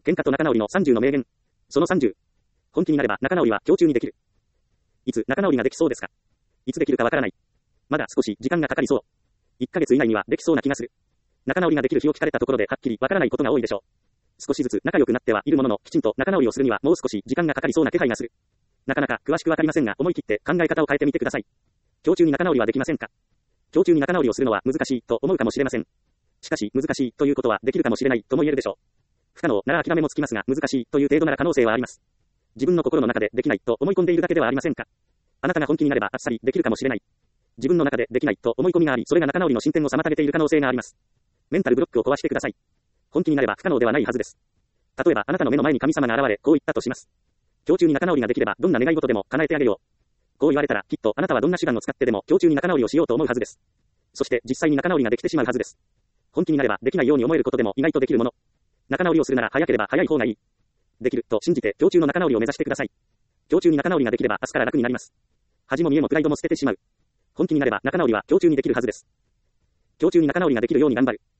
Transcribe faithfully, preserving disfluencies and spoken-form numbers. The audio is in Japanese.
喧嘩と仲直りのさんじゅうの名言。そのさんじゅう。本気になれば仲直りは今日中にできる。いつ仲直りができそうですか？いつできるかわからない。まだ少し時間がかかりそう。いっかげつ以内にはできそうな気がする。仲直りができる日を聞かれたところではっきりわからないことが多いでしょう。少しずつ仲良くなってはいるものの、きちんと仲直りをするにはもう少し時間がかかりそうな気配がする。なかなか詳しくわかりませんが、思い切って考え方を変えてみてください。今日中に仲直りはできませんか？今日中に仲直りをするのは難しいと思うかもしれません。しかし難しいということはできるかもしれないとも言えるでしょう。不可能なら諦めもつきますが、難しいという程度なら可能性はあります。自分の心の中でできないと思い込んでいるだけではありませんか？あなたが本気になればあっさりできるかもしれない。自分の中でできないと思い込みがあり、それが仲直りの進展を妨げている可能性があります。メンタルブロックを壊してください。本気になれば不可能ではないはずです。例えばあなたの目の前に神様が現れ、こう言ったとします。今日中に仲直りができればどんな願い事でも叶えてあげよう。こう言われたらきっとあなたはどんな手段を使ってでも今日中に仲直りをしようと思うはずです。そして実際に仲直りができてしまうはずです。本気になればできないように思えることでも意外とできるもの。仲直りをするなら早ければ早い方がいい。できると信じて今日中の仲直りを目指してください。今日中に仲直りができれば明日から楽になります。恥も見栄もプライドも捨ててしまう。本気になれば仲直りは今日中にできるはずです。今日中に仲直りができるように頑張る。